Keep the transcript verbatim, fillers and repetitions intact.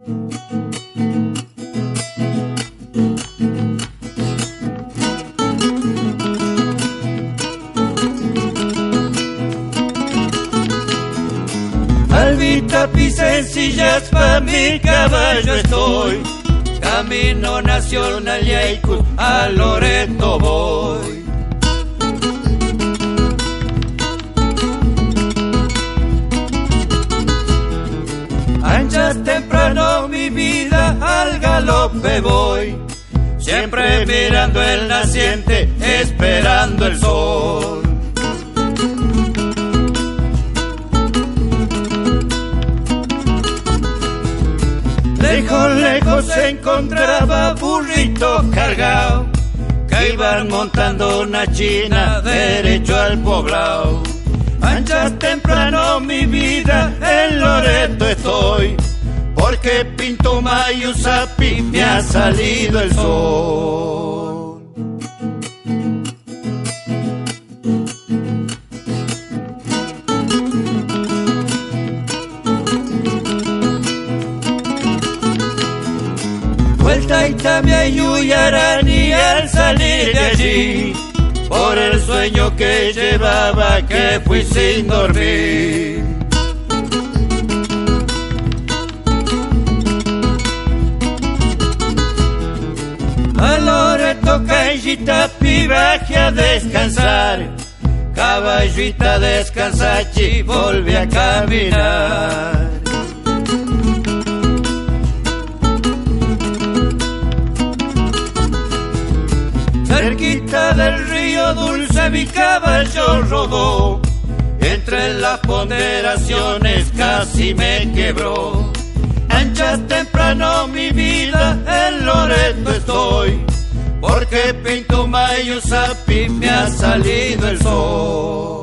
Albita y sencillas pa' mi caballo estoy, camino nacional Yaicu, a Loreto voy. Ancha temprano mi vida al galope voy, siempre mirando el naciente, esperando el sol. Lejos, lejos se encontraba burrito cargado, que iban montando una china derecho al poblado. Ancha temprano mi vida en Loreto estoy, porque Pinto Mayuzapi me ha salido el sol. Vuelta y también Yuyarani al salir de allí, por el sueño que llevaba que fui sin dormir. A Loreto Cayita pibaje a descansar, caballita descansachi volví a caminar. Cerquita del río dulce mi caballo rodó, entre las ponderaciones casi me quebró. Ancha temprano mi vida en Loreto estoy, porque Pinto Mayuzapi me ha salido el sol.